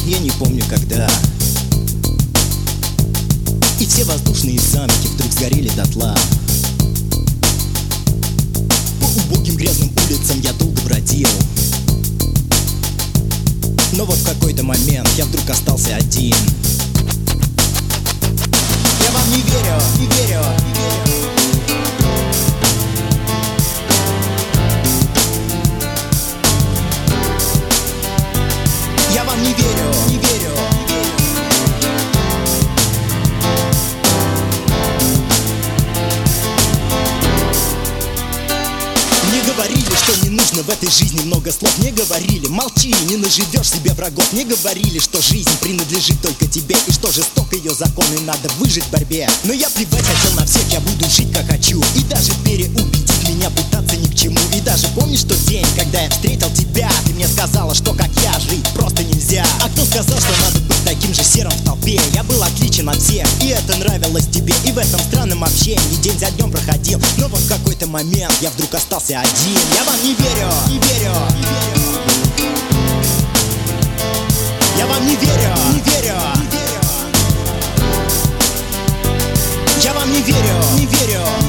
я не помню когда. И все воздушные замки вдруг сгорели дотла. По убогим грязным улицам я долго бродил. Но вот в какой-то момент я вдруг остался один. Я вам не верю, не верю, не верю. Я вам не верю, не верю, не верю. Мне говорили, что не нужно в этой жизни много слов. Мне говорили, молчи, не наживешь себе врагов. Мне говорили, что жизнь принадлежит только тебе, и что жесток ее законы, надо выжить в борьбе. Но я плевать хотел на всех, я буду жить как хочу. И даже переубедить меня пытаться ни к чему. И даже помнишь тот день, когда я встретил тебя? Ты мне сказала, что как я жить просто нельзя. А кто сказал, что надо быть таким же серым в толпе? Я был отличен от всех, и это нравилось тебе. И в этом странном общении день за днем проходил. Но вот в какой-то момент я вдруг остался один. Я вам не верю, не верю, не верю. Я вам не верю, не верю, не верю. Я вам не верю, не верю.